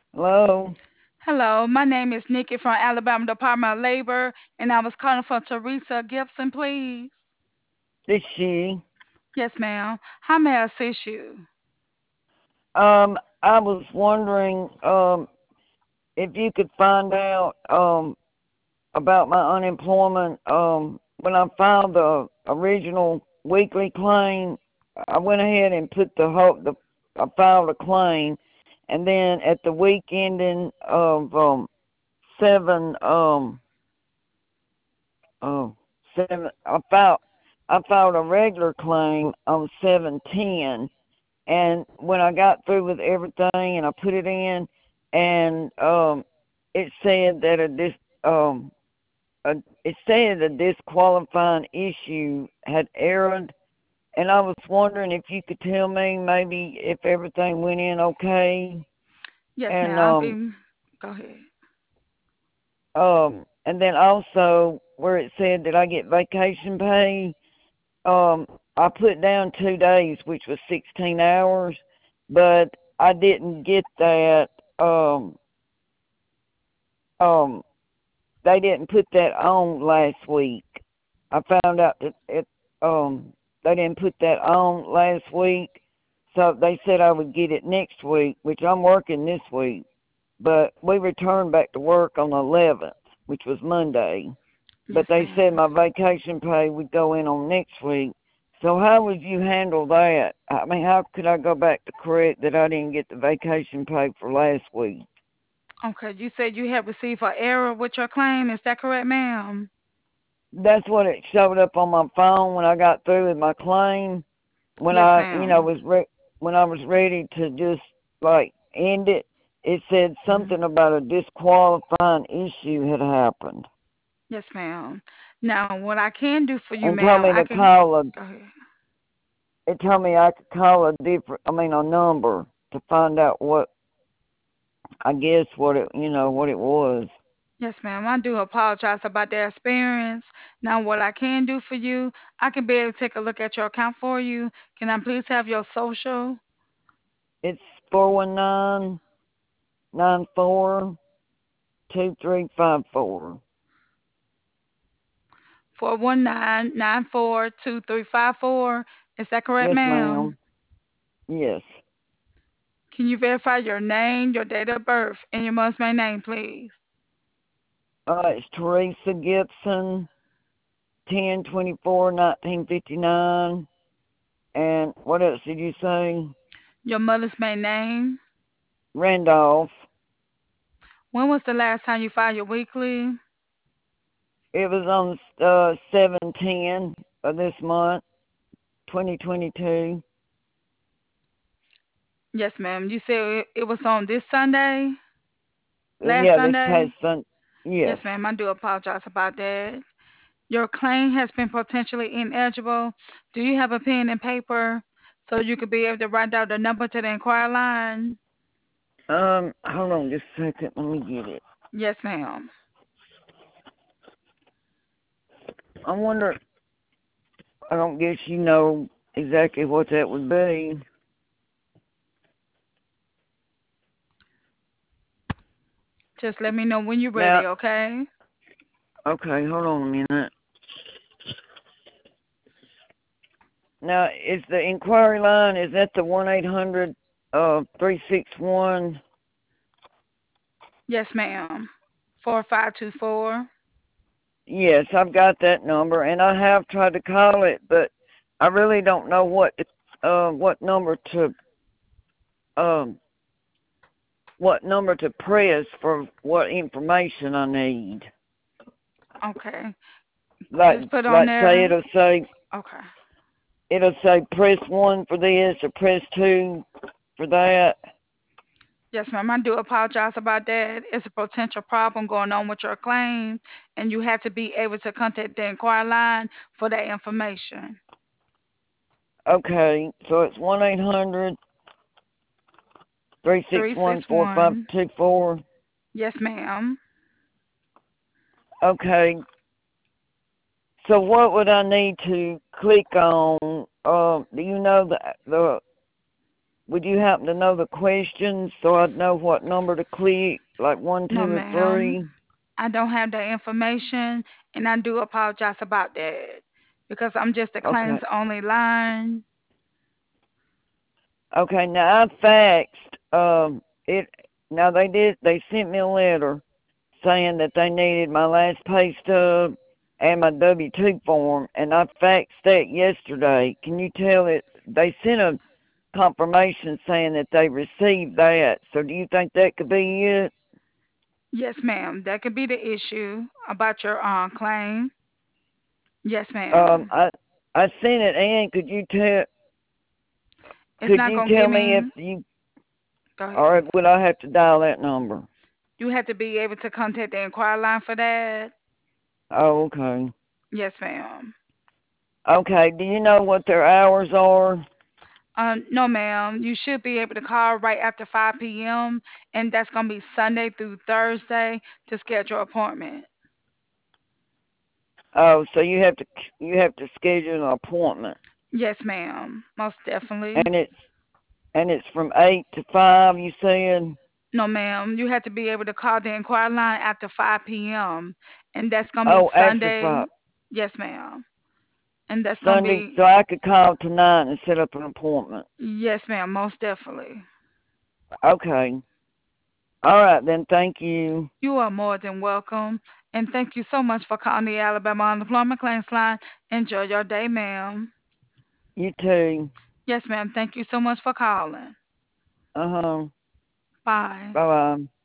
Hello, Hello, my name is Nikki from Alabama Department of Labor, and I was calling for Teresa Gibson, please. this she. Yes, ma'am. How may I assist you? I was wondering if you could find out about my unemployment. When I filed the original weekly claim, I went ahead and put I filed a claim, and then at the week ending of seven oh seven, I filed a regular claim on 7/10. And when I got through with everything and I put it in, and it said that um it said a disqualifying issue had errored, and I was wondering if you could tell me maybe if everything went in okay, Yes, and ma'am. Go ahead. and then also where it said that I get vacation pay, I put down 2 days, which was 16 hours, but I didn't get that. Um, um, they didn't put that on last week. I found out that they didn't put that on last week, so they said I would get it next week, which I'm working this week. But we returned back to work on the 11th, which was Monday. But Yes, they said ma'am. my vacation pay would go in on next week. So how would you handle that? I mean, how could I go back to correct that I didn't get the vacation pay for last week? Okay, you said you have received an error with your claim. Is that correct, ma'am? That's what it showed up on my phone when I got through with my claim. When Yes, I, ma'am. when I was ready to just like end it, it said Mhm. something about a disqualifying issue had happened, Yes, ma'am. Now, what I can do for you, and told ma'am, me I to can call a. go ahead. It told me I could call a number to find out what I guess what it was. Yes, ma'am. I do apologize about that experience. Now, what I can do for you, I can be able to take a look at your account for you. Can I please have your social? It's 419-94-2354. 419-94-2354. Is that correct, Yes, ma'am? ma'am. Yes. Can you verify your name, your date of birth, and your mother's maiden name, please? It's Teresa Gibson, 10/24/1959. And what else did you say? Your mother's maiden name. Randolph. When was the last time you filed your weekly? It was on 7/10 of this month, 2022. Yes, ma'am. You said it was on this Sunday? Last Yeah, this past Sunday? Sunday. Yes. Yes, ma'am. I do apologize about that. Your claim has been potentially ineligible. Do you have a pen and paper so you could be able to write down the number to the inquiry line? Hold on just a second. Let me get it. Yes, ma'am. I wonder. I don't guess you know exactly what that would be. Just let me know when you're Now, ready, okay? okay, hold on a minute. Now, is the inquiry line, is that the 1-800 361? Yes, ma'am. 4524. Yes, I've got that number, and I have tried to call it, but I really don't know what number to um what number to press for what information I need. Okay. Like Just put on like say there. Okay. it'll say press 1 for this or press 2 for that. Yes, ma'am. I do apologize about that. It's a potential problem going on with your claim, and you have to be able to contact the inquiry line for that information. Okay, so it's 1-800 361 361. 4524. Yes, ma'am. Okay, so what would I need to click on? Do you know would you happen to know the questions so I'd know what number to click, like one, No, two, or ma'am. three? I don't have that information, and I do apologize about that because I'm just a Okay. claims only line. Okay. Now I faxed. It. Now they did. They sent me a letter saying that they needed my last pay stub and my W-2 form, and I faxed that yesterday. Can you tell it? They sent a confirmation saying that they received that. So do you think that could be it? Yes, ma'am. That could be the issue about your claim. Yes, ma'am. I sent it, and It's could not you gonna give tell me if me. you, Go or ahead. would I have to dial that number? You have to be able to contact the inquiry line for that. Oh, okay. Yes, ma'am. Okay. Do you know what their hours are? No, ma'am. You should be able to call right after 5 p.m. and that's gonna be Sunday through Thursday to schedule an appointment. Oh, so you have to schedule an appointment, Yes, ma'am. Most definitely. and it's from 8 to 5. You said. No, ma'am. You have to be able to call the inquiry line after 5 p.m. and that's gonna be Oh, after Sunday. 5 Yes, ma'am. And that's gonna Sunday, be so I could call tonight and set up an appointment. yes, ma'am. Most definitely. Okay. All right then. Thank you. You are more than welcome. And thank you so much for calling the Alabama Unemployment Claims Line. Enjoy your day, ma'am. You too. Yes, ma'am. Thank you so much for calling. Uh huh. Bye. Bye bye.